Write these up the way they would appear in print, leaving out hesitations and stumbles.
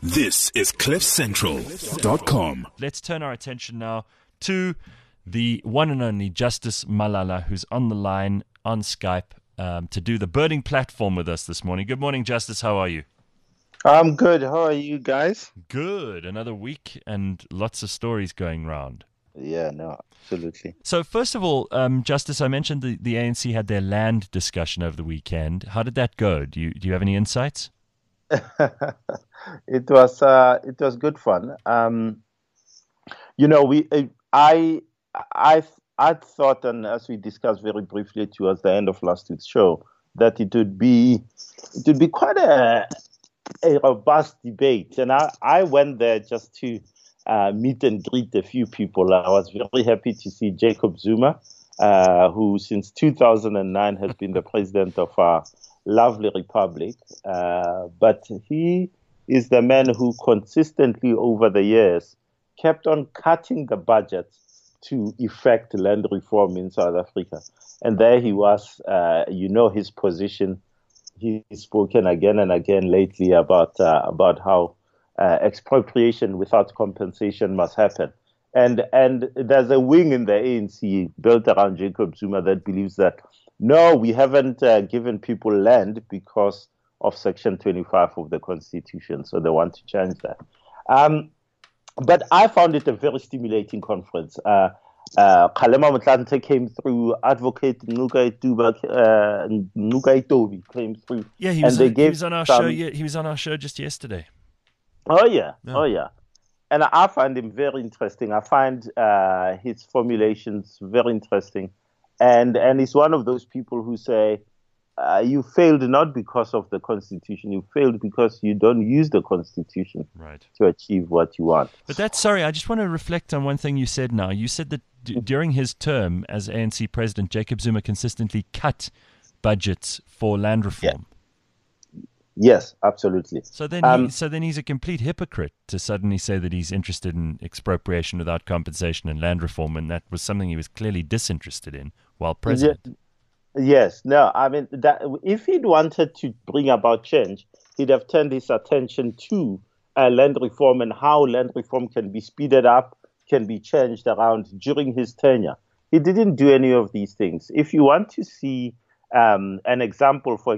This is CliffCentral.com. Let's turn our attention now to the one and only Justice Malala, who's on the line on Skype to do the birding platform with us this morning. Good morning, Justice. How are you? I'm good. How are you guys? Good. Another week and lots of stories going round. Yeah, no, absolutely. So first of all, Justice, I mentioned the ANC had their land discussion over the weekend. How did that go? Do you have any insights? It was good fun. I thought, and as we discussed very briefly towards the end of last week's show, that it would be quite a robust debate, and I went there just to meet and greet a few people. I was very happy to see Jacob Zuma, who since 2009 has been the president of our lovely republic, but he is the man who consistently over the years kept on cutting the budget to effect land reform in South Africa. And there he was, his position. He's spoken again and again lately about how expropriation without compensation must happen. And there's a wing in the ANC built around Jacob Zuma that believes that, no, we haven't given people land because of Section 25 of the Constitution, so they want to change that. But I found it a very stimulating conference. Kgalema Motlanthe came through, Advocate Nuka Itobi came through. Yeah, he was on our show. Yeah, he was on our show just yesterday. Oh yeah. And I find him very interesting. I find his formulations very interesting, and he's one of those people who say, you failed not because of the Constitution. You failed because you don't use the Constitution to achieve what you want. But I just want to reflect on one thing you said now. You said that during his term as ANC president, Jacob Zuma consistently cut budgets for land reform. Yeah. Yes, absolutely. So then he's a complete hypocrite to suddenly say that he's interested in expropriation without compensation and land reform, and that was something he was clearly disinterested in while president. Yeah. Yes, no, I mean, that if he'd wanted to bring about change, he'd have turned his attention to land reform and how land reform can be speeded up, can be changed around during his tenure. He didn't do any of these things. If you want to see an example of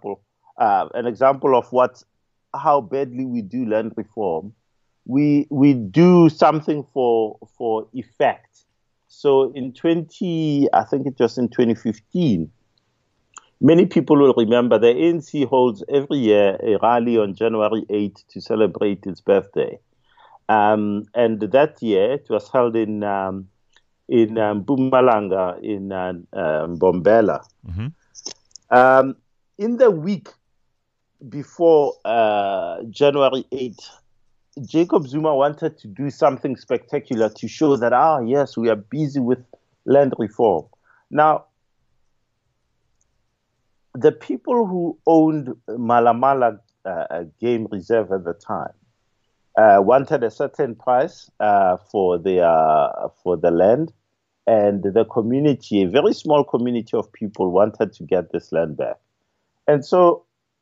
how badly we do land reform, we do something for effect. So in 2015, many people will remember the ANC holds every year a rally on January 8th to celebrate its birthday. And that year it was held in Mpumalanga, in Mbombela. Mm-hmm. In the week before January 8th, Jacob Zuma wanted to do something spectacular to show that, yes, we are busy with land reform. Now, the people who owned Malamala Game Reserve at the time wanted a certain price for the land, and the community, a very small community of people, wanted to get this land back. And so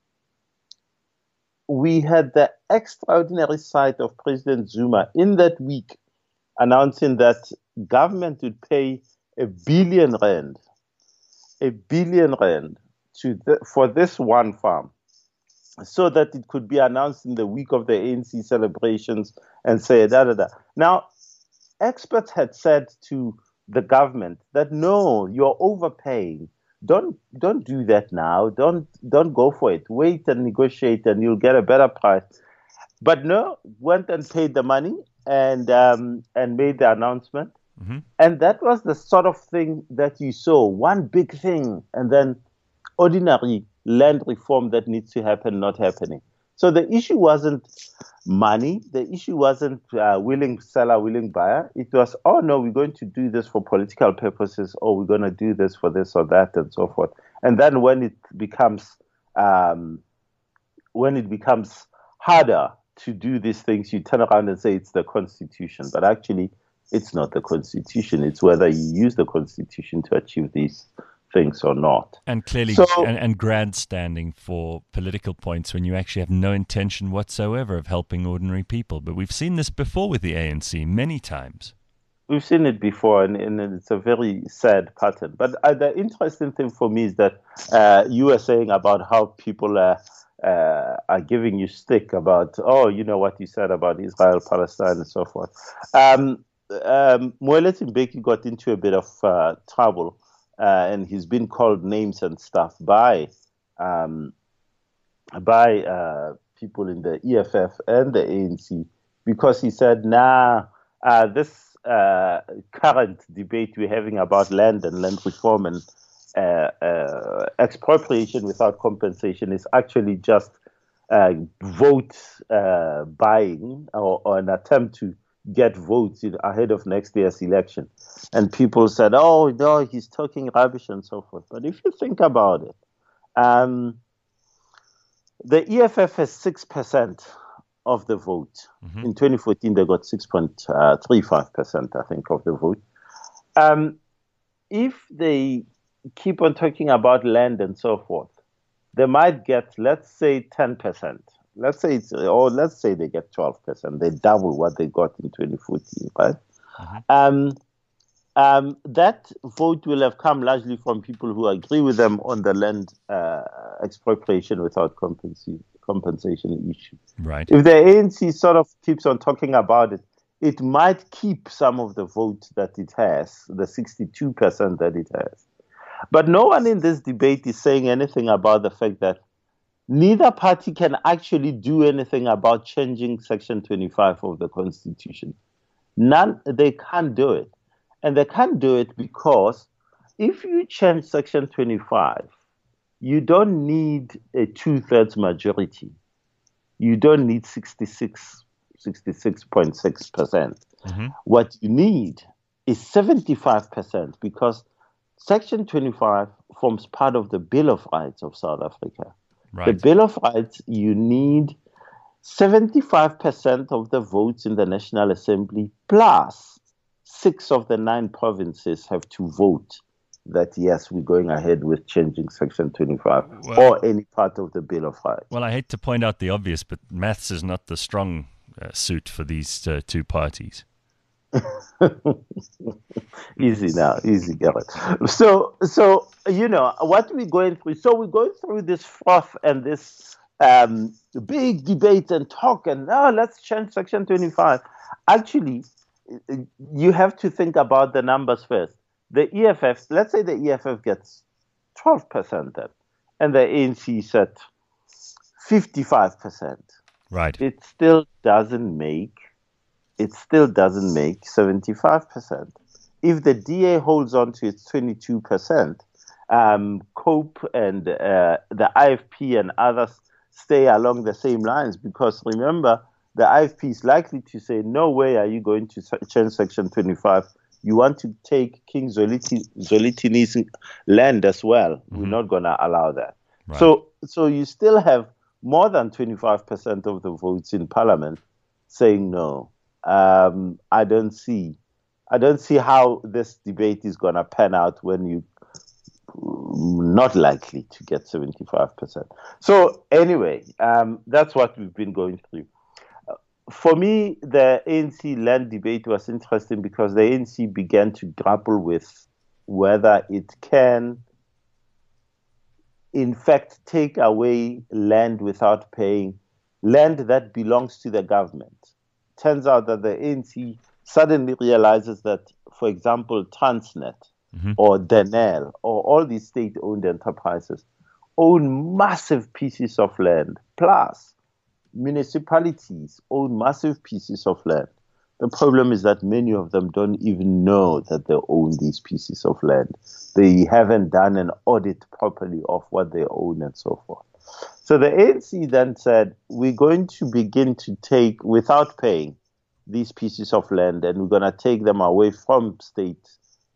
we had the extraordinary sight of President Zuma in that week announcing that government would pay R1 billion for this one farm, so that it could be announced in the week of the ANC celebrations and say da. Now, experts had said to the government that no, you're overpaying. Don't do that now. Don't go for it. Wait and negotiate, and you'll get a better price. But no, went and paid the money and made the announcement. Mm-hmm. And that was the sort of thing that you saw, one big thing, and then ordinary land reform that needs to happen not happening. So the issue wasn't money. The issue wasn't willing seller, willing buyer. It was, oh no, we're going to do this for political purposes, or we're going to do this for this or that, and so forth. And then when it becomes harder to do these things, you turn around and say it's the Constitution. But actually, it's not the Constitution. It's whether you use the Constitution to achieve these thinks or not. And clearly, So, and grandstanding for political points when you actually have no intention whatsoever of helping ordinary people. But we've seen this before with the ANC many times. we've seen it before, and it's a very sad pattern. But the interesting thing for me is that you were saying about how people are giving you stick about, oh, you know what you said about Israel, Palestine, and so forth. Moelet Mbeki got into a bit of trouble, and he's been called names and stuff by people in the EFF and the ANC because he said, this current debate we're having about land and land reform and expropriation without compensation is actually just vote buying or an attempt to get votes ahead of next year's election. And people said, oh, no, he's talking rubbish and so forth. But if you think about it, the EFF has 6% of the vote. Mm-hmm. In 2014, they got 6.35%, I think, of the vote. If they keep on talking about land and so forth, they might get, let's say, 10%. Let's say they get 12%. They double what they got in 2014, right? Mm-hmm. That vote will have come largely from people who agree with them on the land expropriation without compensation issue. Right. If the ANC sort of keeps on talking about it, it might keep some of the vote that it has, the 62% that it has. But no one in this debate is saying anything about the fact that neither party can actually do anything about changing Section 25 of the Constitution. They can't do it. And they can't do it because if you change Section 25, you don't need a 2/3 majority. You don't need 66.6%. Mm-hmm. What you need is 75% because Section 25 forms part of the Bill of Rights of South Africa. Right. The Bill of Rights, you need 75% of the votes in the National Assembly plus 6 of the 9 provinces have to vote that, yes, we're going ahead with changing Section 25 or any part of the Bill of Rights. Well, I hate to point out the obvious, but maths is not the strong suit for these two parties. Easy now, easy, Garrett. So you know what we're going through. So we're going through this froth and this big debate and talk, and let's change Section 25. Actually, you have to think about the numbers first. The EFF, let's say the EFF gets 12% then, and the ANC set 55%. Right. It still doesn't make 75%. If the DA holds on to its 22%, COPE and the IFP and others stay along the same lines because remember, the IFP is likely to say, no way are you going to change Section 25. You want to take King Zwelithini's land as well. Mm-hmm. We're not going to allow that. Right. So you still have more than 25% of the votes in Parliament saying no. I don't see how this debate is going to pan out when you not likely to get 75%. So anyway, that's what we've been going through. For me, the ANC land debate was interesting because the ANC began to grapple with whether it can, in fact, take away land without paying, land that belongs to the government. Turns out that the ANC suddenly realizes that, for example, Transnet or Denel or all these state-owned enterprises own massive pieces of land, plus municipalities own massive pieces of land. The problem is that many of them don't even know that they own these pieces of land. They haven't done an audit properly of what they own and so forth. So the ANC then said, we're going to begin to take, without paying, these pieces of land, and we're going to take them away from state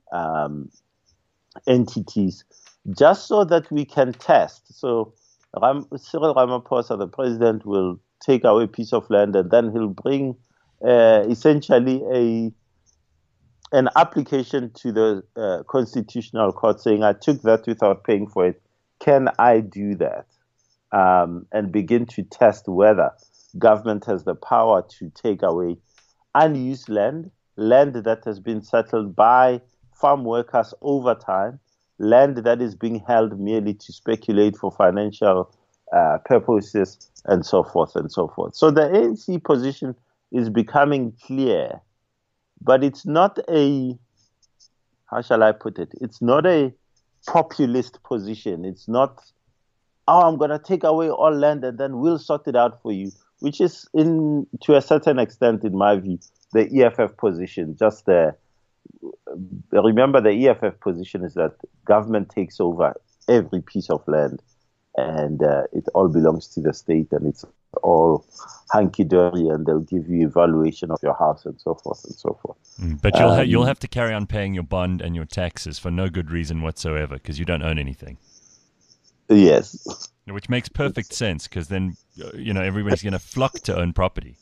entities just so that we can test. So Cyril Ramaphosa, the president, will take away a piece of land and then he'll bring essentially an application to the Constitutional Court saying, I took that without paying for it. Can I do that? And begin to test whether government has the power to take away unused land that has been settled by farm workers over time, land that is being held merely to speculate for financial purposes, and so forth and so forth. So the ANC position is becoming clear, but it's not how shall I put it? It's not a populist position. It's not, I'm going to take away all land and then we'll sort it out for you, which is, to a certain extent, in my view, the EFF position. Remember, the EFF position is that government takes over every piece of land and it all belongs to the state and it's all hunky-dory and they'll give you evaluation of your house and so forth and so forth. But you'll have to carry on paying your bond and your taxes for no good reason whatsoever because you don't own anything. Yes. Which makes perfect sense because then, everybody's going to flock to own property.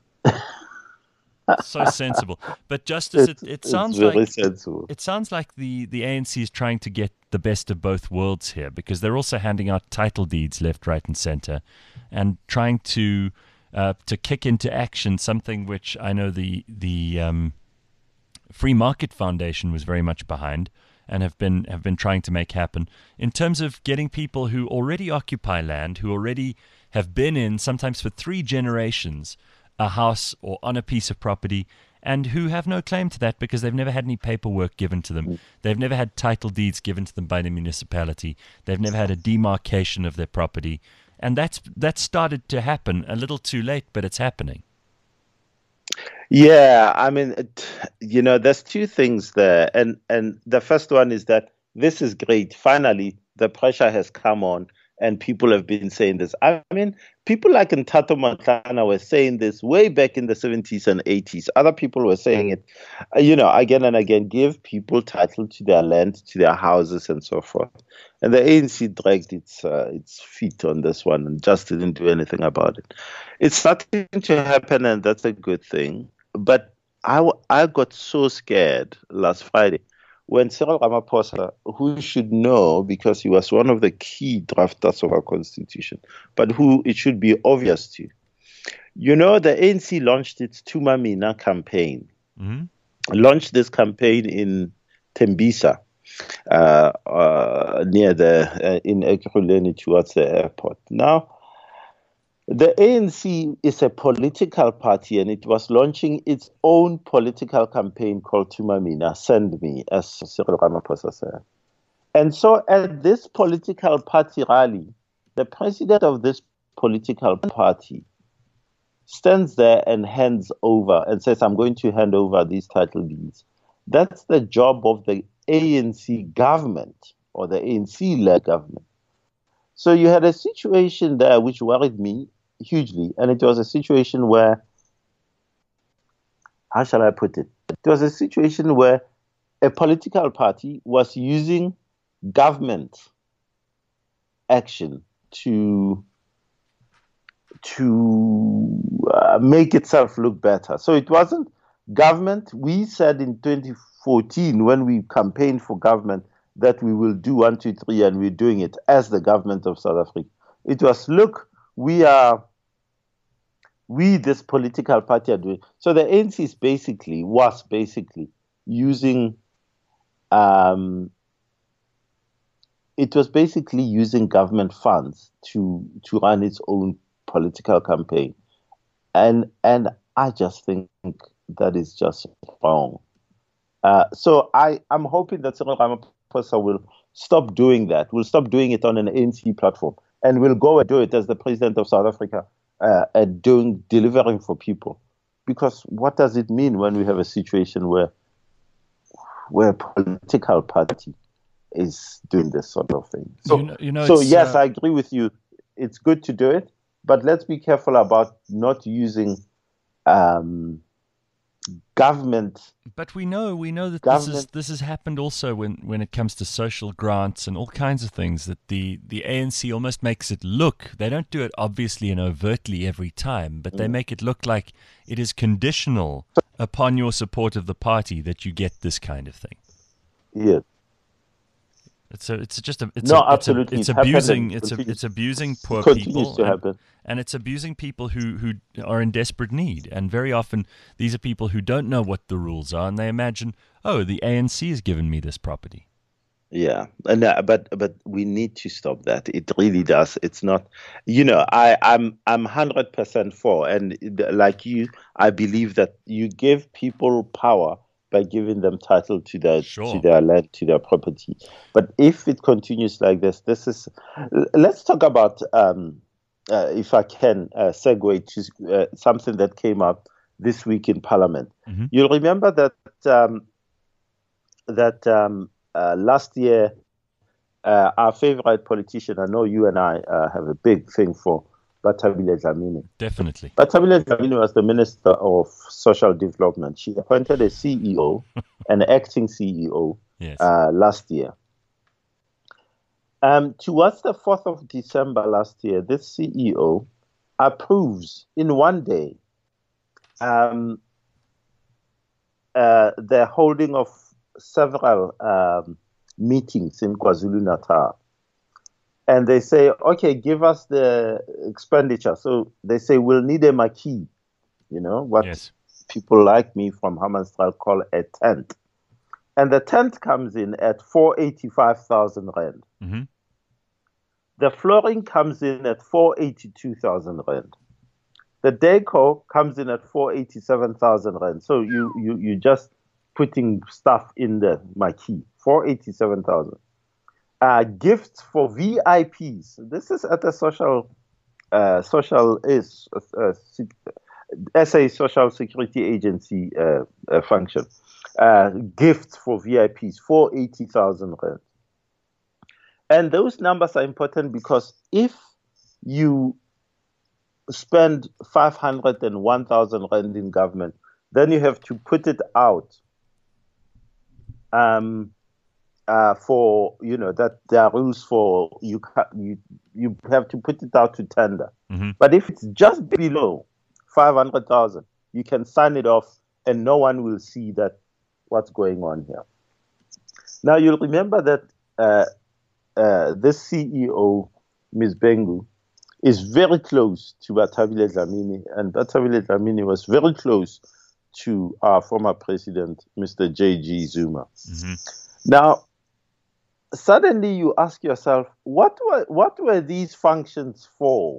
So sensible. But Justice, it sounds like sensible. It sounds like the ANC is trying to get the best of both worlds here because they're also handing out title deeds left, right, and center, and trying to kick into action something which I know the Free Market Foundation was very much behind and have been trying to make happen in terms of getting people who already occupy land, who already have been in sometimes for 3 generations a house or on a piece of property, and who have no claim to that because they've never had any paperwork given to them. They've never had title deeds given to them by the municipality. They've never had a demarcation of their property. And that's started to happen a little too late, but it's happening. Yeah, I mean, there's 2 things there. And the first one is that this is great. Finally, the pressure has come on. And people have been saying this. I mean, people like Ntato Mantlana were saying this way back in the 70s and 80s. Other people were saying it, again and again, give people title to their land, to their houses, and so forth. And the ANC dragged its feet on this one and just didn't do anything about it. It's starting to happen, and that's a good thing. But I got so scared last Friday when Cyril Ramaphosa, who should know because he was one of the key drafters of our constitution, but who it should be obvious to, the ANC launched its Tuma Mina campaign, launched this campaign in Tembisa, near in Ekurhuleni towards the airport. Now, the ANC is a political party and it was launching its own political campaign called Tuma Mina, Send Me, as Cyril Ramaphosa said. And so at this political party rally, the president of this political party stands there and hands over and says, I'm going to hand over these title deeds. That's the job of the ANC government or the ANC-led government. So you had a situation there which worried me hugely, and it was a situation where, how shall I put it? It was a situation where a political party was using government action to make itself look better. So it wasn't government. We said in 2014 when we campaigned for government that we will do 1, 2, 3, and we're doing it as the government of South Africa. It was, look, we, this political party, are doing. So the ANC was basically using, it was basically using government funds to run its own political campaign. And I just think that is just wrong. So I'm hoping that Cyril Ramaphosa will stop doing that. Will stop doing it on an ANC platform and will go and do it as the president of South Africa and delivering for people. Because what does it mean when we have a situation where a political party is doing this sort of thing? So, yes, I agree with you. It's good to do it, but let's be careful about not using government. But we know that Government. this has happened also when it comes to social grants and all kinds of things, that the ANC almost makes it look, they don't do it obviously and overtly every time, but they make it look like it is conditional upon your support of the party that you get this kind of thing. Yes. Absolutely. It's abusing poor continues people. to happen. And it's abusing people who are in desperate need. And very often, these are people who don't know what the rules are, and they imagine, oh, the ANC has given me this property. Yeah, and but we need to stop that. It really does. It's not, I'm 100% for, and like you, I believe that you give people power by giving them title to their land, to their property. But if it continues like this, let's talk about, if I can segue to something that came up this week in Parliament. Mm-hmm. You'll remember that last year, our favorite politician, I know you and I have a big thing for, Bathabile Dlamini. Definitely. Bathabile Dlamini was the Minister of Social Development. She appointed a CEO, an acting CEO, yes. Last year. Towards the 4th of December last year, this CEO approves in one day the holding of several meetings in KwaZulu-Natal. And they say, okay, give us the expenditure. So they say, we'll need a marquee, what yes. people like me from Hammansstraat call a tent. And the tent comes in at 485,000 rand. Mm-hmm. The flooring comes in at 482,000 rand. The deco comes in at 487,000 rand. So you just putting stuff in the marquee, 487,000. Gifts for VIPs. This is at the SA Social Security Agency function. Gifts for VIPs, 480,000 rand. And those numbers are important because if you spend 500 and 1,000 rand in government, then you have to put it out for, that there are rules for you have to put it out to tender. Mm-hmm. But if it's just below 500,000, you can sign it off and no one will see that what's going on here. Now, you'll remember that this CEO, Ms. Bengu, is very close to Bathabile Dlamini, and Bathabile Dlamini was very close to our former president, Mr. J.G. Zuma. Mm-hmm. Now, suddenly you ask yourself, what were these functions for?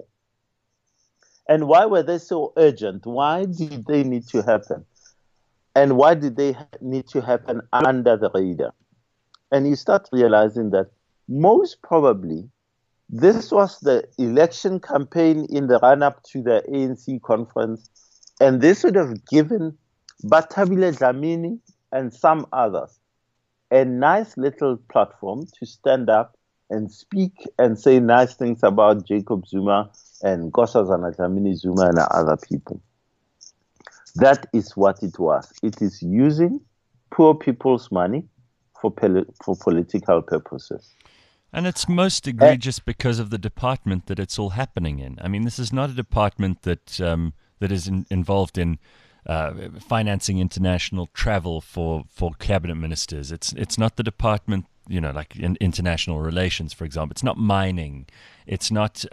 And why were they so urgent? Why did they need to happen? And why did they need to happen under the radar? And you start realizing that most probably this was the election campaign in the run-up to the ANC conference, and this would have given Bathabile Dlamini and some others a nice little platform to stand up and speak and say nice things about Jacob Zuma and Nkosazana Dlamini Zuma and other people. That is what it was. It is using poor people's money for political purposes. And it's most egregious because of the department that it's all happening in. I mean, this is not a department that is involved in financing international travel for cabinet ministers. It's not the department, like in international relations, for example. It's not mining. It's not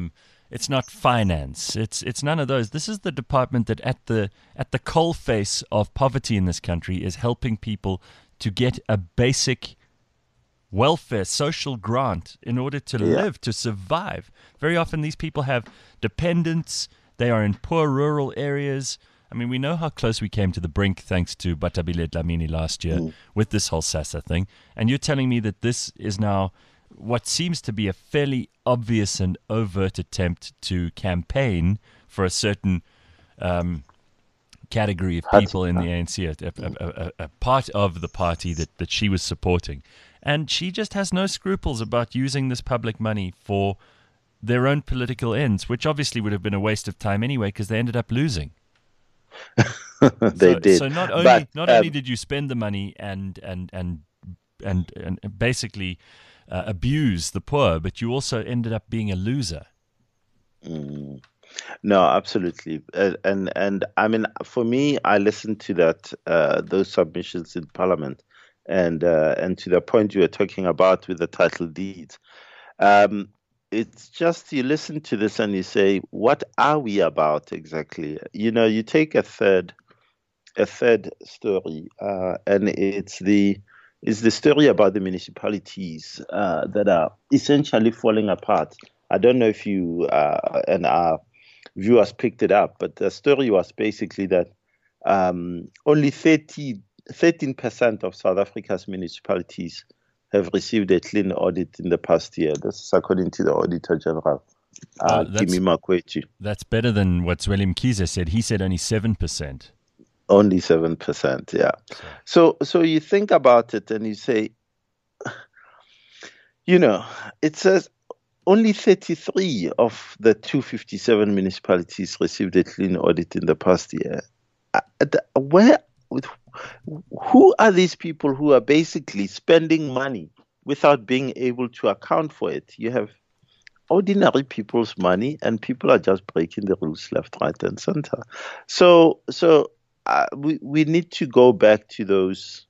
finance. It's none of those. This is the department that at the coalface of poverty in this country is helping people to get a basic welfare, social grant in order to live, to survive. Very often these people have dependents. They are in poor rural areas. I mean, we know how close we came to the brink thanks to Bathabile Dlamini last year with this whole SASSA thing. And you're telling me that this is now what seems to be a fairly obvious and overt attempt to campaign for a certain category of people in the ANC, a part of the party that she was supporting. And she just has no scruples about using this public money for their own political ends, which obviously would have been a waste of time anyway because they ended up losing. They did. So not only But, not only did you spend the money and basically abuse the poor, but you also ended up being a loser. No, absolutely. And I mean, for me, I listened to those submissions in Parliament, and to the point you were talking about with the title deeds. It's just you listen to this and you say, what are we about exactly? You take a third story, and it's the story about the municipalities that are essentially falling apart. I don't know if you and our viewers picked it up, but the story was basically that only 13% of South Africa's municipalities have received a clean audit in the past year. This is according to the Auditor General, Kimi Makwetji. That's better than what Zweli Mkhize said. He said only 7%. Only 7%, yeah. So you think about it and you say, it says only 33 of the 257 municipalities received a clean audit in the past year. Who are these people who are basically spending money without being able to account for it? You have ordinary people's money, and people are just breaking the rules left, right, and center. So we need to go back to those.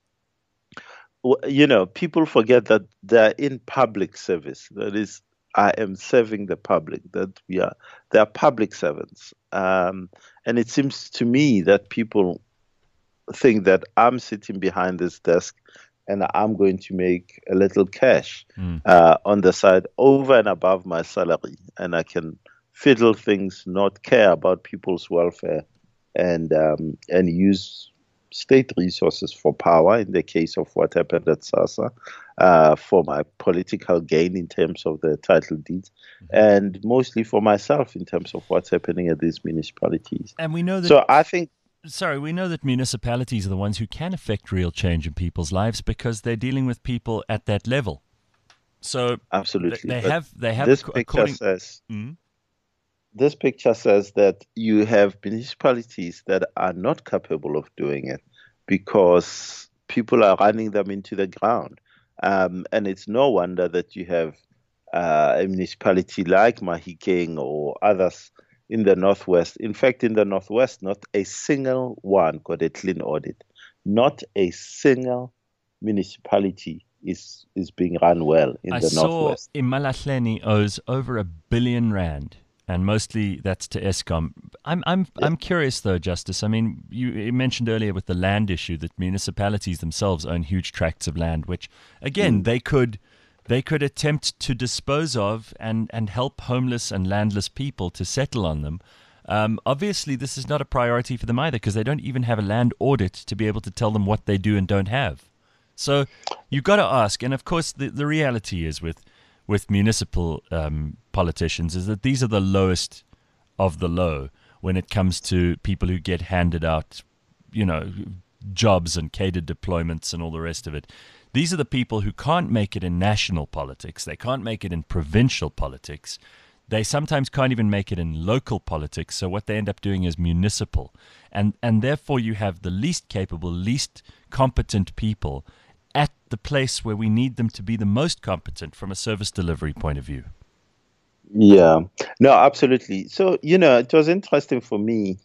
People forget that they're in public service. That is, I am serving the public. They are public servants. And it seems to me that people think that I'm sitting behind this desk and I'm going to make a little cash on the side over and above my salary, and I can fiddle things, not care about people's welfare, and use state resources for power, in the case of what happened at SASA, for my political gain in terms of the title deeds, and mostly for myself in terms of what's happening at these municipalities. And we know that. So I think. Sorry, we know that municipalities are the ones who can affect real change in people's lives because they're dealing with people at that level. So absolutely, they have. This picture says. This picture says that you have municipalities that are not capable of doing it because people are running them into the ground. And it's no wonder that you have a municipality like Mahikeng or others in the Northwest. In fact, in the Northwest, not a single one got a clean audit. Not a single municipality is being run well in the Northwest. I saw Imalahleni owes over R1 billion. And mostly that's to Eskom. I'm curious though, Justice. I mean, you mentioned earlier with the land issue that municipalities themselves own huge tracts of land, which again they could attempt to dispose of and help homeless and landless people to settle on them. Obviously, this is not a priority for them either because they don't even have a land audit to be able to tell them what they do and don't have. So you've got to ask, and of course the reality is with municipal politicians is that these are the lowest of the low when it comes to people who get handed out, jobs and catered deployments and all the rest of it. These are the people who can't make it in national politics. They can't make it in provincial politics. They sometimes can't even make it in local politics. So what they end up doing is municipal. And therefore you have the least capable, least competent people at the place where we need them to be the most competent from a service delivery point of view. Yeah, no, absolutely. So, it was interesting for me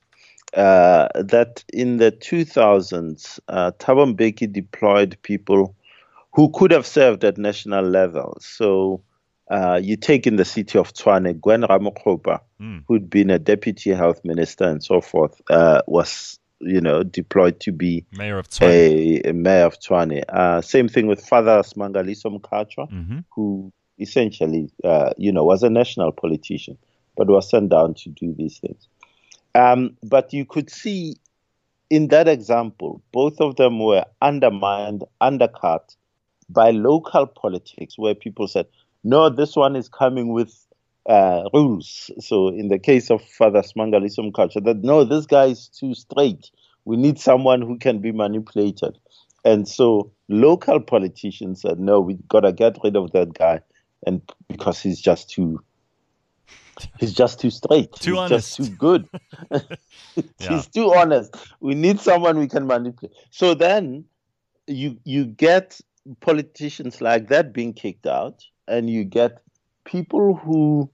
that in the 2000s, Thabo Mbeki deployed people who could have served at national level. So you take in the city of Tshwane, Gwen Ramokgopa, who'd been a deputy health minister and so forth, was deployed to be mayor of Tshwane. A mayor of Tshwane. Same thing with Father Smangaliso Mkhatshwa, who essentially, was a national politician, but was sent down to do these things. But you could see in that example, both of them were undermined, undercut by local politics, where people said, no, this one is coming with rules. So in the case of Father Smangaliso Mkhatshwa, that no, this guy is too straight. We need someone who can be manipulated. And so local politicians said, no, we've got to get rid of that guy, and because he's just too He's just too straight. Too He's honest. just too good. He's too honest. We need someone we can manipulate. So then you get politicians like that being kicked out, and you get people who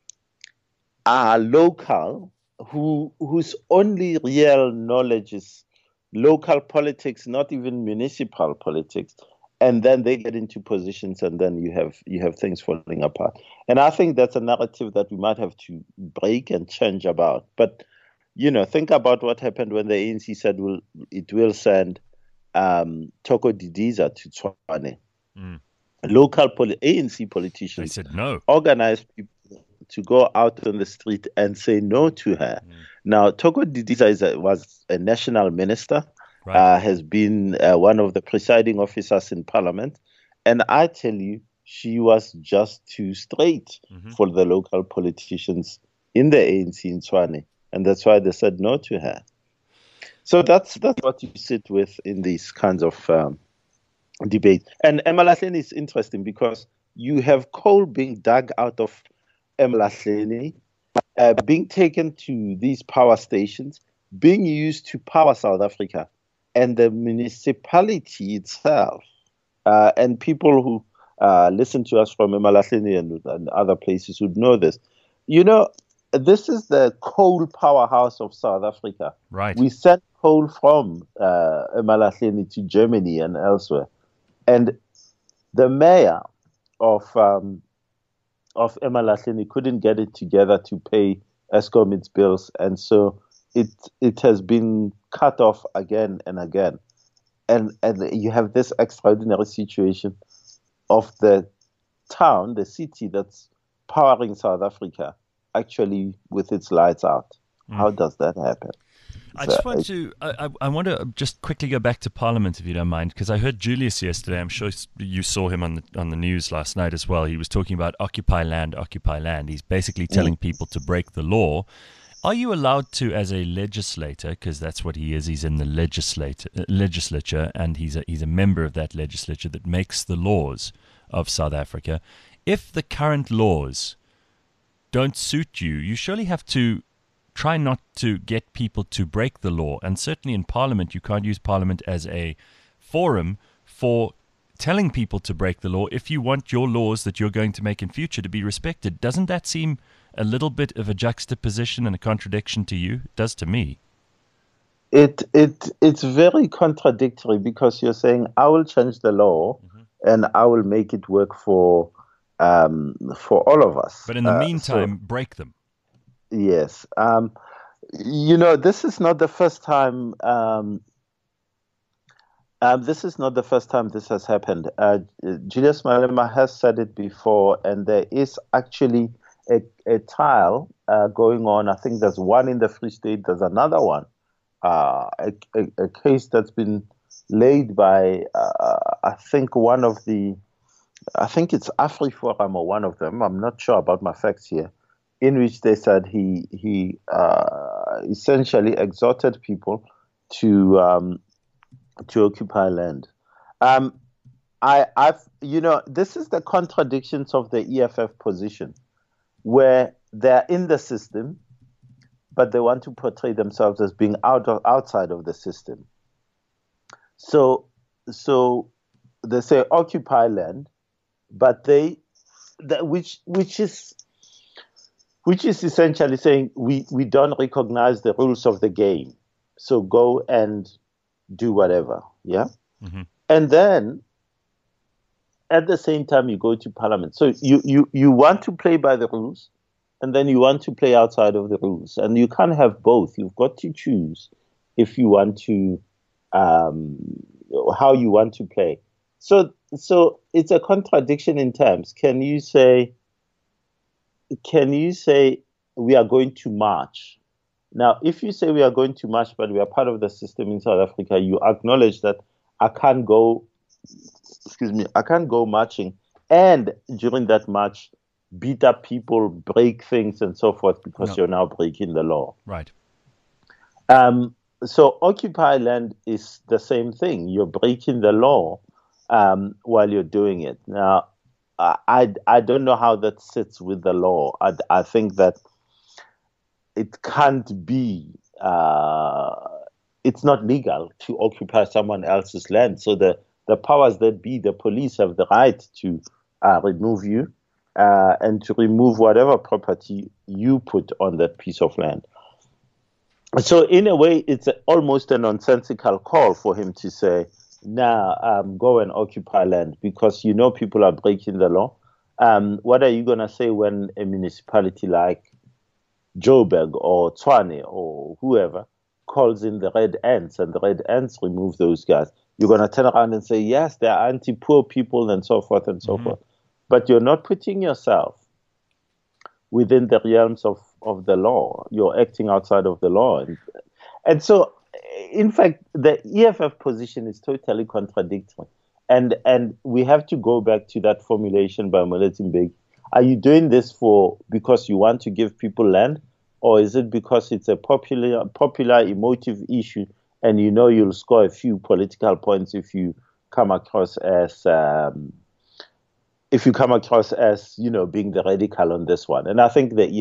are local, whose only real knowledge is local politics, not even municipal politics, and then they get into positions, and then you have things falling apart. And I think that's a narrative that we might have to break and change about. But think about what happened when the ANC said it will send Toko Didiza to Tshwane. Local ANC politicians They said no. organized people to go out on the street and say no to her. Now, Toko Didiza was a national minister, Right. has been one of the presiding officers in parliament. And I tell you, she was just too straight for the local politicians in the ANC in Tshwane. And that's why they said no to her. So that's what you sit with in these kinds of debates. And Emalahleni is interesting because you have coal being dug out of Emalahleni, being taken to these power stations, being used to power South Africa, and the municipality itself, and people who listen to us from Emalahleni and other places would know this. This is the coal powerhouse of South Africa. Right. We sent coal from Emalahleni to Germany and elsewhere. And the mayor of Emalahleni couldn't get it together to pay Eskom its bills, and so it has been cut off again and again. And you have this extraordinary situation of the town, the city that's powering South Africa, actually with its lights out. How does that happen? I just want to I want to just quickly go back to Parliament, if you don't mind, because I heard Julius yesterday. I'm sure you saw him on the news last night as well. He was talking about occupy land, occupy land. He's basically telling people to break the law. Are you allowed to, as a legislator, because that's what he is, he's in the legislature, and he's a member of that legislature that makes the laws of South Africa. If the current laws don't suit you, you surely have to try not to get people to break the law. And certainly in Parliament, you can't use Parliament as a forum for telling people to break the law if you want your laws that you're going to make in future to be respected. Doesn't that seem a little bit of a juxtaposition and a contradiction to you? It does to me. It's very contradictory, because you're saying I will change the law and I will make it work for all of us. But in the meantime, break them. Yes. This is not the first time. This is not the first time this has happened. Julius Malema has said it before, and there is actually a trial going on. I think there's one in the Free State. There's another one, a case that's been laid by I think it's AfriForum or one of them. I'm not sure about my facts here. In which they said he essentially exhorted people to occupy land. This is the contradictions of the EFF position, where they're in the system, but they want to portray themselves as being outside of the system. So they say occupy land, but which is essentially saying we don't recognize the rules of the game. So go and do whatever, yeah? Mm-hmm. And then at the same time you go to Parliament. So you want to play by the rules, and then you want to play outside of the rules. And you can't have both. You've got to choose if you want to, how you want to play. So it's a contradiction in terms. Can you say we are going to march? Now, if you say we are going to march, but we are part of the system in South Africa, you acknowledge that I can't go marching, and during that march, beat up people, break things, and so forth, because you're now breaking the law. Right. So occupy land is the same thing. You're breaking the law while you're doing it. Now, I don't know how that sits with the law. I think that it can't be. It's not legal to occupy someone else's land. So the powers that be, the police, have the right to remove you and to remove whatever property you put on that piece of land. So in a way, it's almost a nonsensical call for him to say, "Nah, go and occupy land," because people are breaking the law. What are you gonna say when a municipality like Joburg or Tshwane or whoever calls in the Red Ants and the Red Ants remove those guys? You're gonna turn around and say, "Yes, they're anti-poor people," and so forth and so forth. But you're not putting yourself within the realms of the law. You're acting outside of the law. And so, in fact, the EFF position is totally contradictory. And we have to go back to that formulation by Moletti Mbeki. Are you doing this because you want to give people land? Or is it because it's a popular emotive issue and you'll score a few political points if you come across as being the radical on this one? And I think the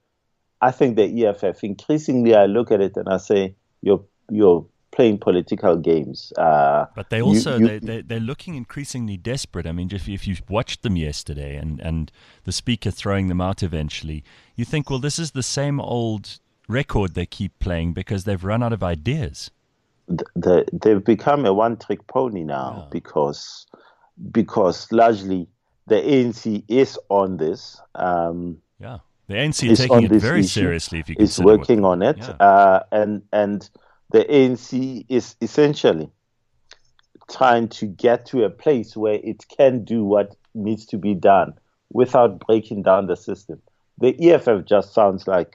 EFF increasingly, I look at it and I say, you're playing political games. But they also they're looking increasingly desperate. I mean, if you watched them yesterday and the speaker throwing them out eventually, you think, well, this is the same old record they keep playing because they've run out of ideas. They've become a one-trick pony now because largely the ANC is on this. The ANC is taking it very seriously. If you consider working on it, and the ANC is essentially trying to get to a place where it can do what needs to be done without breaking down the system. The EFF just sounds like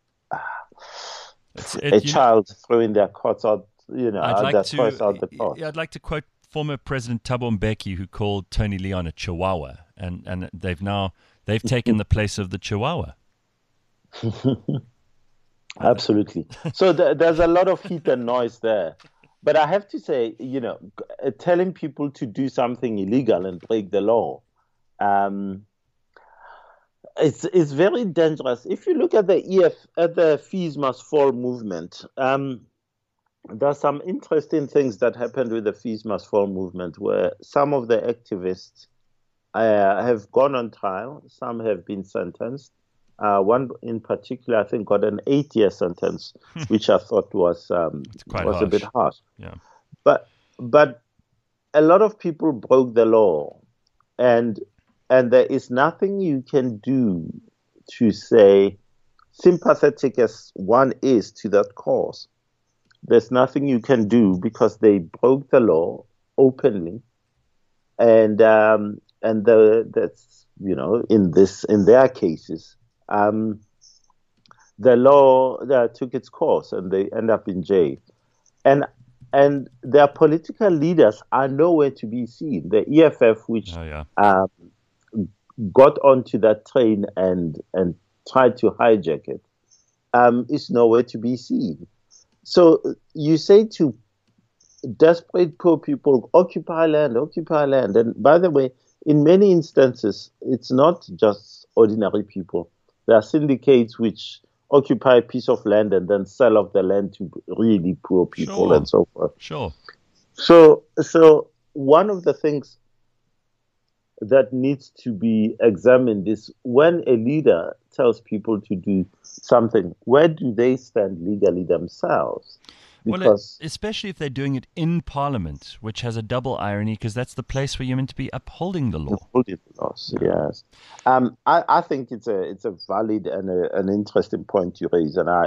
a child throwing their cots out, toys out the pot. I'd like to quote former President Thabo Mbeki, who called Tony Leon a chihuahua, and they've taken the place of the chihuahua. Absolutely. So there's a lot of heat and noise there. But I have to say, telling people to do something illegal and break the law, it's very dangerous. If you look at the Fees Must Fall movement, there's some interesting things that happened with the Fees Must Fall movement, where some of the activists have gone on trial, some have been sentenced. One in particular, I think, got an 8-year sentence, which I thought was a bit harsh. Yeah. But a lot of people broke the law, and there is nothing you can do to say, sympathetic as one is to that cause. There's nothing you can do because they broke the law openly, and that's in their cases. The law took its course and they end up in jail. And their political leaders are nowhere to be seen. The EFF, which got onto that train and tried to hijack it, is nowhere to be seen. So you say to desperate poor people, occupy land. And by the way, in many instances, it's not just ordinary people. There are syndicates which occupy a piece of land and then sell off the land to really poor people and so forth. Sure. So one of the things that needs to be examined is when a leader tells people to do something, where do they stand legally themselves? Because especially if they're doing it in Parliament, which has a double irony, because that's the place where you're meant to be upholding the law. Upholding the laws, yes. I think it's a valid and an interesting point you raise, and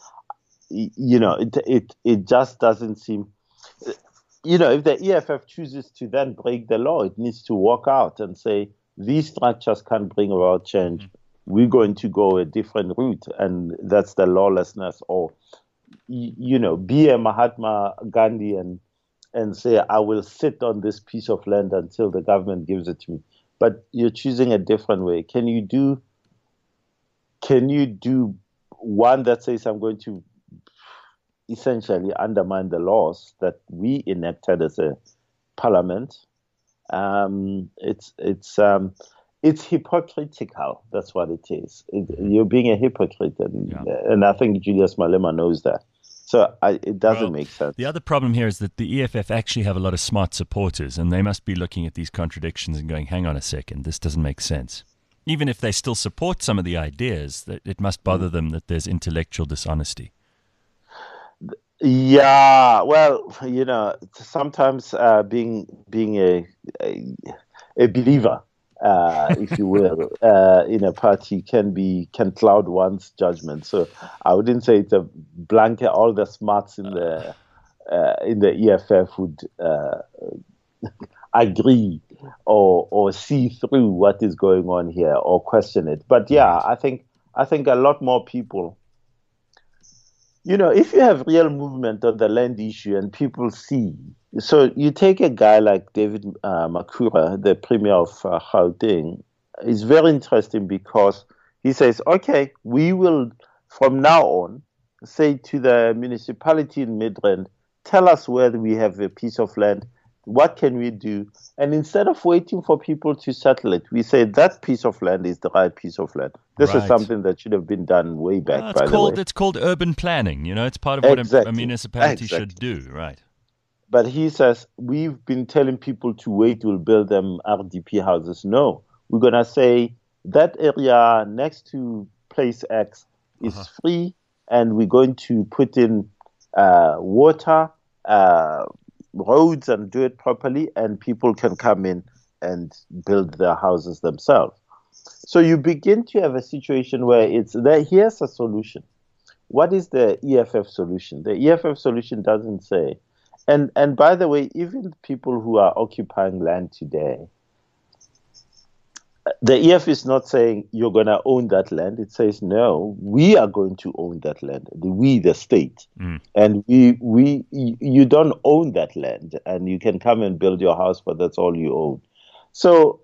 it just doesn't seem. If the EFF chooses to then break the law, it needs to walk out and say these structures can't bring about change. We're going to go a different route, and that's the lawlessness or. Be a Mahatma Gandhi and say, I will sit on this piece of land until the government gives it to me. But you're choosing a different way. Can you do one that says, I'm going to essentially undermine the laws that we enacted as a parliament, It's hypocritical. That's what it is. You're being a hypocrite, and I think Julius Malema knows that. So it doesn't make sense. The other problem here is that the EFF actually have a lot of smart supporters, and they must be looking at these contradictions and going, hang on a second, this doesn't make sense. Even if they still support some of the ideas, it must bother them that there's intellectual dishonesty. Yeah, well, sometimes being a believer, if you will, in a party can cloud one's judgment. So I wouldn't say it's a blanket. All the smarts in the EFF would agree or see through what is going on here or question it. But yeah, I think a lot more people. If you have real movement on the land issue and people see, so you take a guy like David Makura, the premier of Gauteng, it's very interesting because he says, okay, we will from now on say to the municipality in Midrand, tell us where we have a piece of land, what can we do? And instead of waiting for people to settle it, we say that piece of land is the right piece of land. This is something that should have been done way back, by the way. It's called urban planning. It's part of what a municipality should do, right? But he says, we've been telling people to wait, we'll build them RDP houses. No, we're going to say that area next to place X is free, and we're going to put in water, roads, and do it properly, and people can come in and build their houses themselves. So you begin to have a situation where it's there. Here's a solution. What is the EFF solution? The EFF solution doesn't say. And by the way, even people who are occupying land today, the EFF is not saying you're going to own that land. It says, no, we are going to own that land. We, the state. And you don't own that land, and you can come and build your house, but that's all you own. So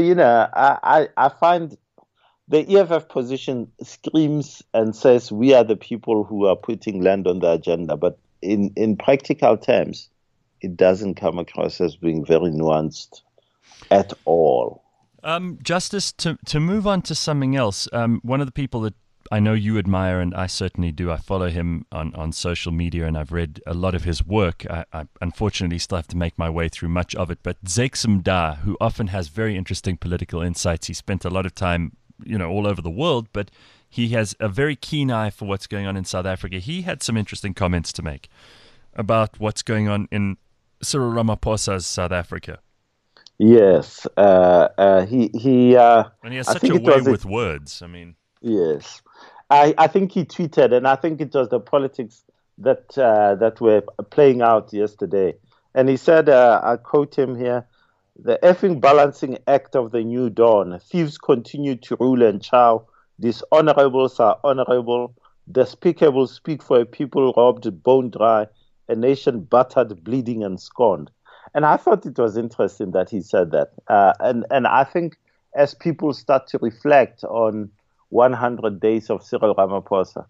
I find the EFF position screams and says we are the people who are putting land on the agenda, but in practical terms, it doesn't come across as being very nuanced at all. Justice, to move on to something else, one of the people that I know you admire, and I certainly do, I follow him on social media, and I've read a lot of his work. I unfortunately still have to make my way through much of it, but Zakes Mda, who often has very interesting political insights. He spent a lot of time, all over the world, but he has a very keen eye for what's going on in South Africa. He had some interesting comments to make about what's going on in Cyril Ramaphosa's South Africa. Yes, and he has such a way with words. I mean, yes, I think he tweeted, and I think it was the politics that were playing out yesterday. And he said, I quote him here: "The effing balancing act of the new dawn. Thieves continue to rule and chow. Dishonorables are honorable. Despicable speak for a people robbed bone dry, a nation battered, bleeding, and scorned." And I thought it was interesting that he said that. And I think as people start to reflect on 100 days of Cyril Ramaphosa,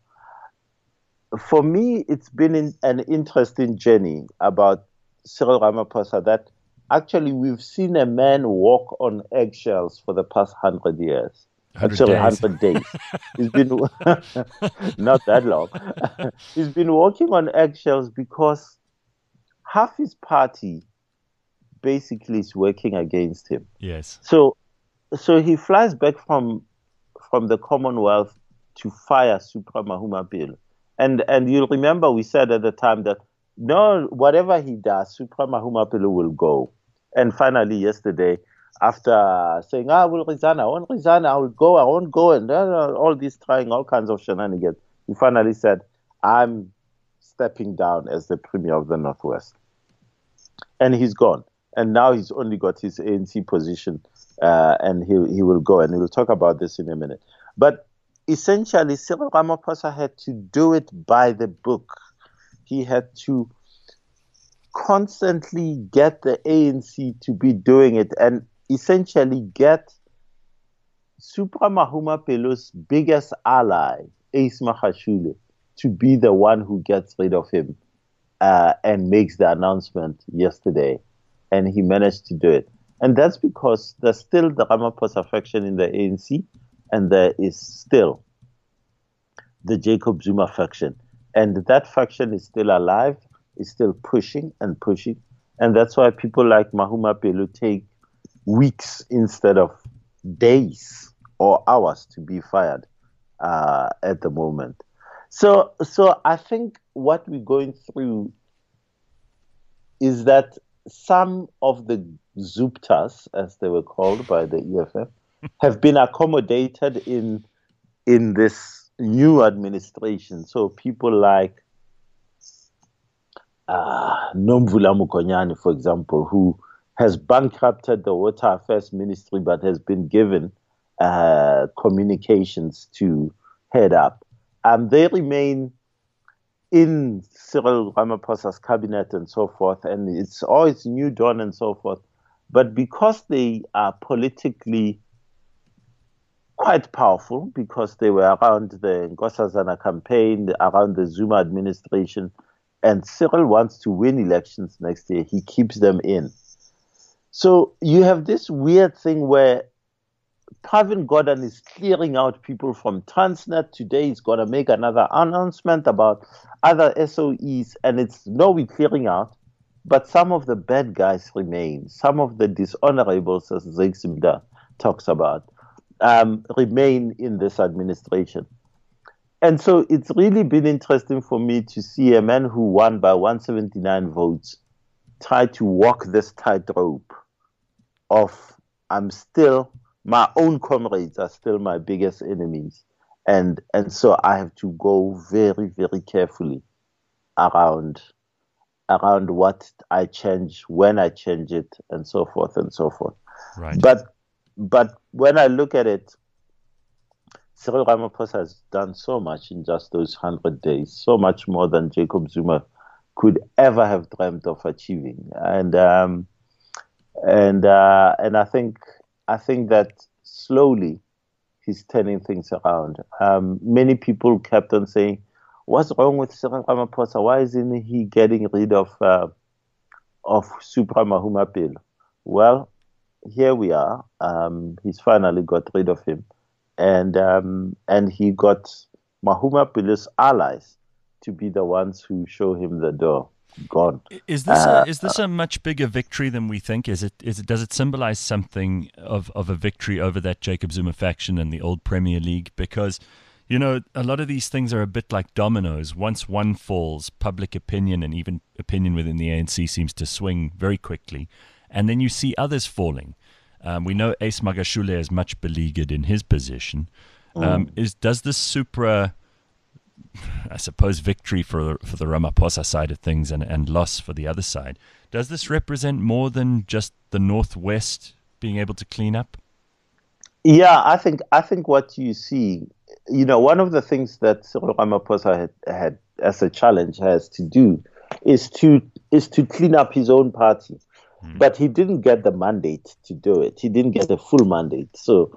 for me, it's been an interesting journey about Cyril Ramaphosa that actually we've seen a man walk on eggshells for the past 100 years. 100 days. He's been not that long. He's been walking on eggshells because half his party basically is working against him. Yes. So he flies back from the Commonwealth to fire Supra Mahumapelo. And you'll remember we said at the time that no, whatever he does, Supra Mahumapelo will go. And finally yesterday, after saying, I will resign, I won't resign, I will go, I won't go, and all this trying all kinds of shenanigans, he finally said, I'm stepping down as the Premier of the Northwest. And he's gone. And now he's only got his ANC position, and he will go. And we'll talk about this in a minute. But essentially, Cyril Ramaphosa had to do it by the book. He had to constantly get the ANC to be doing it and essentially get Supra Mahumapelo's biggest ally, Ace Magashule, to be the one who gets rid of him and makes the announcement yesterday. And he managed to do it. And that's because there's still the Ramaphosa faction in the ANC, and there is still the Jacob Zuma faction. And that faction is still alive, is still pushing and pushing. And that's why people like Mahumapelo take weeks instead of days or hours to be fired at the moment. So I think what we're going through is that some of the Zuptas, as they were called by the EFF, have been accommodated in this new administration. So people like Nomvula Mukonyane, for example, who has bankrupted the Water Affairs Ministry but has been given communications to head up. They remain in Cyril Ramaphosa's cabinet and so forth, and it's always New Dawn and so forth. But because they are politically quite powerful, because they were around the Nkosazana campaign, around the Zuma administration, and Cyril wants to win elections next year, he keeps them in. So you have this weird thing where Pravin Gordhan is clearing out people from Transnet. Today he's going to make another announcement about other SOEs, and it's we're clearing out. But some of the bad guys remain. Some of the dishonorables, as Zeximda talks about, remain in this administration. And so it's really been interesting for me to see a man who won by 179 votes try to walk this tightrope of my own comrades are still my biggest enemies. And so I have to go very, very carefully around what I change, when I change it, and so forth and so forth. Right. But when I look at it, Cyril Ramaphosa has done so much in just those 100 days, so much more than Jacob Zuma could ever have dreamt of achieving. And I think that slowly he's turning things around. Many people kept on saying, "What's wrong with Cyril Ramaphosa? Why isn't he getting rid of Supra Mahumapelo?" Well, here we are. He's finally got rid of him, and he got Mahumapelo's allies to be the ones who show him the door. Gone. Is this a much bigger victory than we think? Does it symbolize something of a victory over that Jacob Zuma faction and the old Premier League? Because, a lot of these things are a bit like dominoes. Once one falls, public opinion and even opinion within the ANC seems to swing very quickly, and then you see others falling. We know Ace Magashule is much beleaguered in his position. Does this Supra, I suppose, victory for the Ramaphosa side of things and loss for the other side, does this represent more than just the Northwest being able to clean up? Yeah, I think what you see, one of the things that Cyril Ramaphosa had as a challenge has to do is to clean up his own party. But he didn't get the mandate to do it. He didn't get a full mandate. So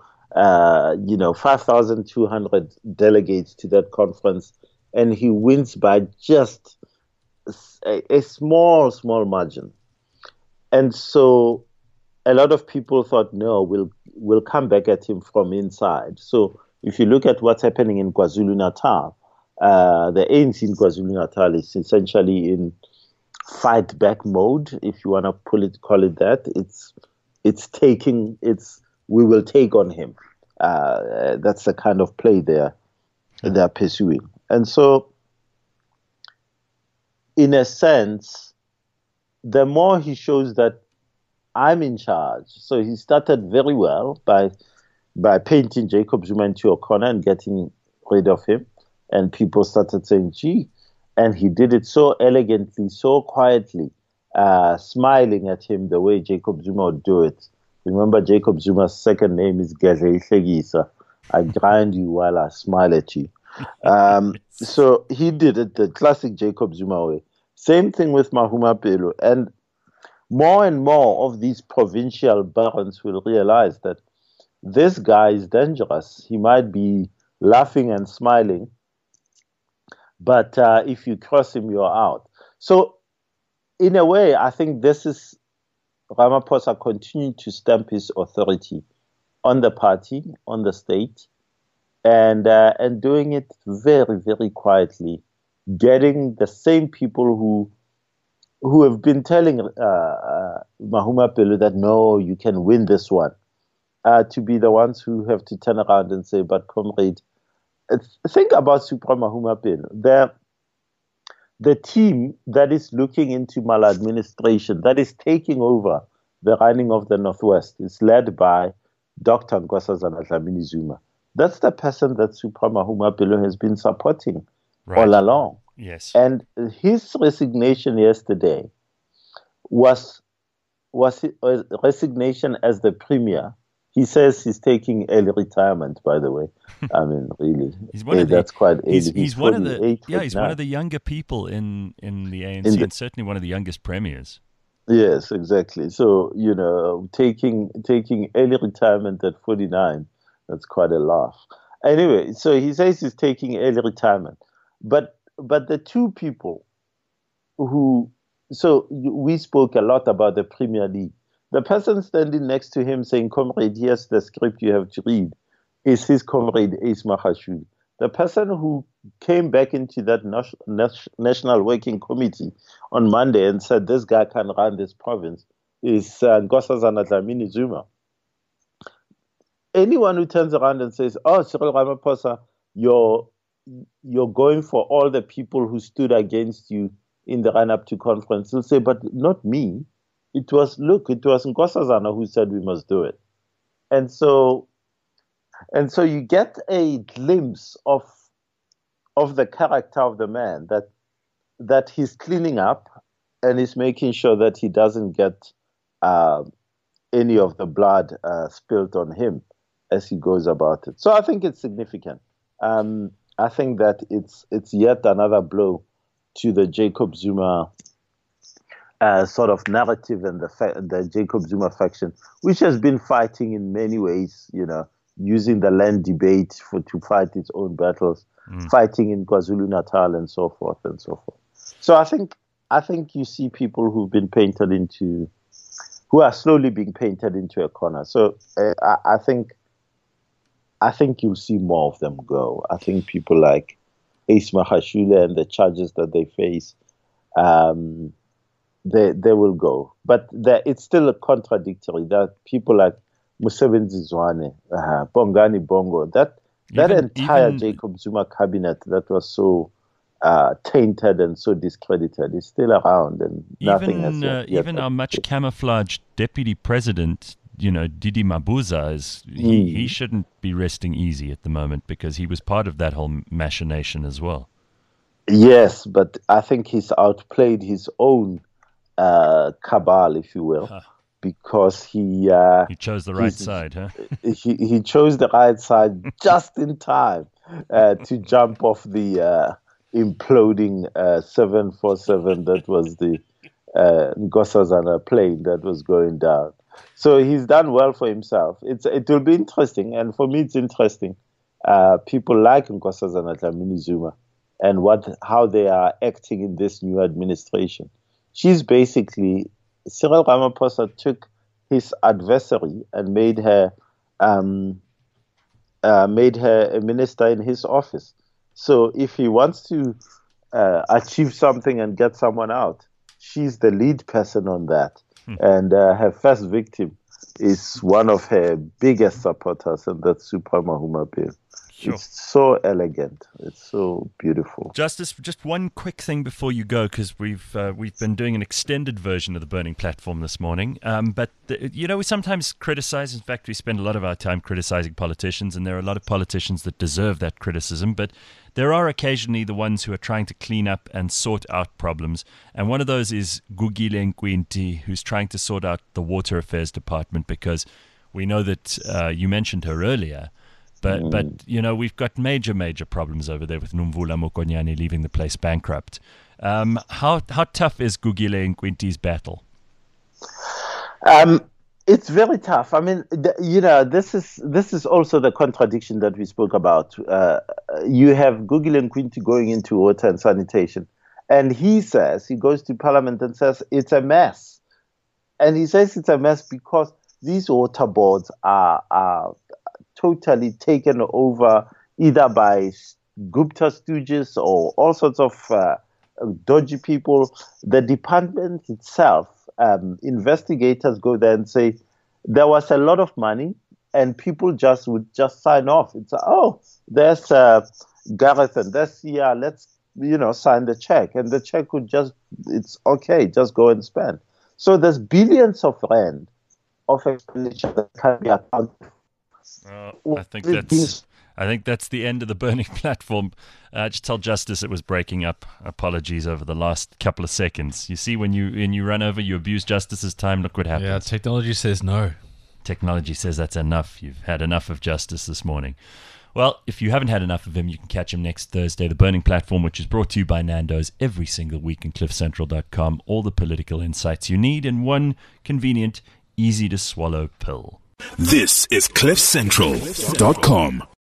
5,200 delegates to that conference, and he wins by just a small margin. And so a lot of people thought, no, we'll come back at him from inside. So if you look at what's happening in KwaZulu-Natal, the ANC in KwaZulu-Natal is essentially in fight back mode, if you want to call it that. We will take on him. That's the kind of play they're pursuing. And so, in a sense, the more he shows that I'm in charge. So he started very well by painting Jacob Zuma into a corner and getting rid of him. And people started saying, gee, and he did it so elegantly, so quietly, smiling at him the way Jacob Zuma would do it. Remember, Jacob Zuma's second name is Gedle Ihlekisa. I grind you while I smile at you. So he did it the classic Jacob Zuma way. Same thing with Mahumapelo. And more of these provincial barons will realize that this guy is dangerous. He might be laughing and smiling, but if you cross him, you're out. So in a way, I think this is Ramaphosa continued to stamp his authority on the party, on the state, and doing it very, very quietly, getting the same people who have been telling Mahuma Pelo that no, you can win this one, to be the ones who have to turn around and say, but comrade, think about Supra Mahuma Pelo. The team that is looking into maladministration, that is taking over the running of the Northwest, is led by Dr. Nkosazana Dlamini-Zuma. That's the person that Supra Mahuma Pelo has been supporting all along. Yes. And his resignation yesterday was a resignation as the premier. He says he's taking early retirement, by the way. I mean, really, that's quite early. He's one of the younger people in the ANC, and certainly one of the youngest premiers. Yes, exactly. So, taking early retirement at 49, that's quite a laugh. Anyway, so he says he's taking early retirement. But the two people we spoke a lot about the Premier League. The person standing next to him saying, comrade, here's the script you have to read, is his comrade Ace Magashule. The person who came back into that National Working Committee on Monday and said this guy can run this province is Nkosazana Dlamini-Zuma. Anyone who turns around and says, oh, Cyril Ramaphosa, you're going for all the people who stood against you in the run-up to conference, he'll say, but not me. It was Nkosazana who said we must do it. And so you get a glimpse of the character of the man, that he's cleaning up and he's making sure that he doesn't get any of the blood spilled on him as he goes about it. So I think it's significant. I think that it's yet another blow to the Jacob Zuma sort of narrative and the Jacob Zuma faction, which has been fighting in many ways, using the land debate to fight its own battles, fighting in KwaZulu-Natal and so forth and so forth. So I think you see people who are slowly being painted into a corner. So I think you'll see more of them go. I think people like Ace Magashule and the charges that they face, they will go. But it's still a contradictory that people like Musebenzi Zwane, Bongani Bongo, that entire Jacob Zuma cabinet that was so tainted and so discredited is still around, and nothing has yet even our much camouflaged deputy president, Didi Mabuza, he shouldn't be resting easy at the moment because he was part of that whole machination as well. Yes, but I think he's outplayed his own cabal, if you will, because he chose the right side, huh? he chose the right side just in time to jump off the imploding 747 that was the Nkosazana plane that was going down. So he's done well for himself. It will be interesting, and for me it's interesting. People like Nkosazana Dlamini-Zuma and how they are acting in this new administration. She's basically, Cyril Ramaphosa took his adversary and made her a minister in his office. So if he wants to achieve something and get someone out, she's the lead person on that. And her first victim is one of her biggest supporters, and that's Supra Mahuma Pelo. Sure. It's so elegant. It's so beautiful. Justice, just one quick thing before you go, because we've been doing an extended version of the Burning Platform this morning. But we sometimes criticize. In fact, we spend a lot of our time criticizing politicians, and there are a lot of politicians that deserve that criticism. But there are occasionally the ones who are trying to clean up and sort out problems. And one of those is Gugile Nkwinti, who's trying to sort out the Water Affairs Department, because we know that you mentioned her earlier. But we've got major problems over there with Nomvula Mokonyane leaving the place bankrupt. How tough is Gugile Nkwinti's battle? It's very tough. I mean, this is also the contradiction that we spoke about. You have Gugile Nkwinti going into water and sanitation, and he goes to Parliament and says it's a mess. And he says it's a mess because these water boards are totally taken over either by Gupta stooges or all sorts of dodgy people. The department itself, investigators go there and say there was a lot of money and people would just sign off. It's, there's Gareth and there's let's, sign the check. And the check it's okay, just go and spend. So there's billions of rand of expenditure that can be accounted for. I think that's the end of the burning platform. Just tell Justice it was breaking up. Apologies over the last couple of seconds. You see, when you run over, you abuse Justice's time. Look what happens. Yeah, technology says no. Technology says that's enough. You've had enough of Justice this morning. Well, if you haven't had enough of him, you can catch him next Thursday. The Burning Platform, which is brought to you by Nando's every single week in cliffcentral.com. All the political insights you need in one convenient, easy-to-swallow pill. This is cliffcentral.com.